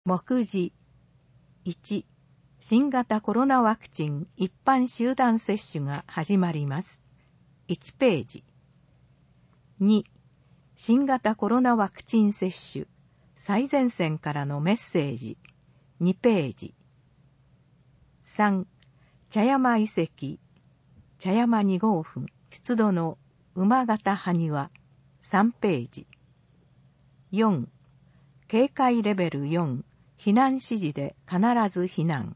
目次1、新型コロナワクチン一般集団接種が始まります。1ページ。2、新型コロナワクチン接種最前線からのメッセージ2ページ。3、茶山遺跡茶山2号墳出土の馬形埴輪3ページ。4、警戒レベル4避難指示で必ず避難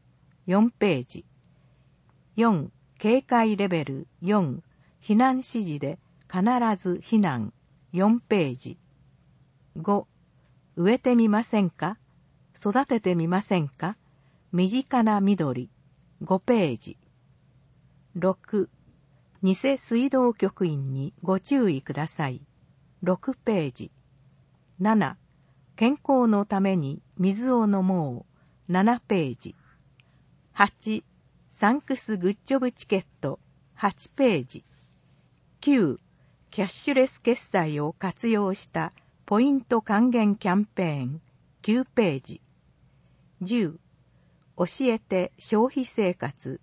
4ページ。4、警戒レベル4避難指示で必ず避難4ページ。5、植えてみませんか？育ててみませんか？身近な緑5ページ。6、偽水道局員にご注意ください6ページ。7、健康のために水を飲もう7ページ。8、サンクスグッジョブチケット8ページ。9、キャッシュレス決済を活用したポイント還元キャンペーン9ページ。10、教えて消費生活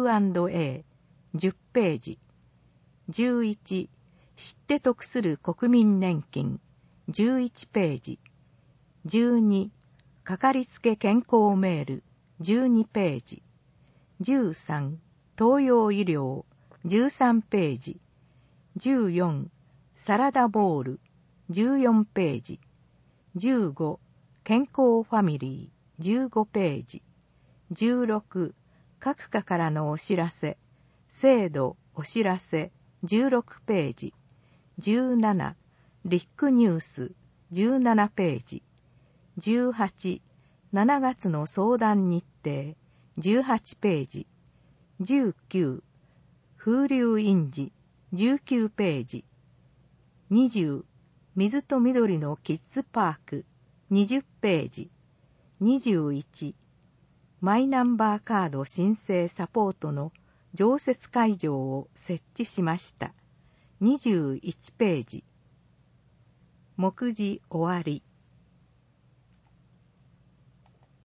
Q&A 10ページ。11、知って得する国民年金11ページ。12、かかりつけ健康メール12ページ。13、東洋医療13ページ。14、サラダボール14ページ。15、健康ファミリー15ページ。16、各課からのお知らせ制度お知らせ16ページ。17、リックニュース17ページ。18、7月の相談日程18ページ。19、風流印字19ページ。20、水と緑のキッズパーク20ページ。21、マイナンバーカード申請サポートの常設会場を設置しました21ページ。目次終わり。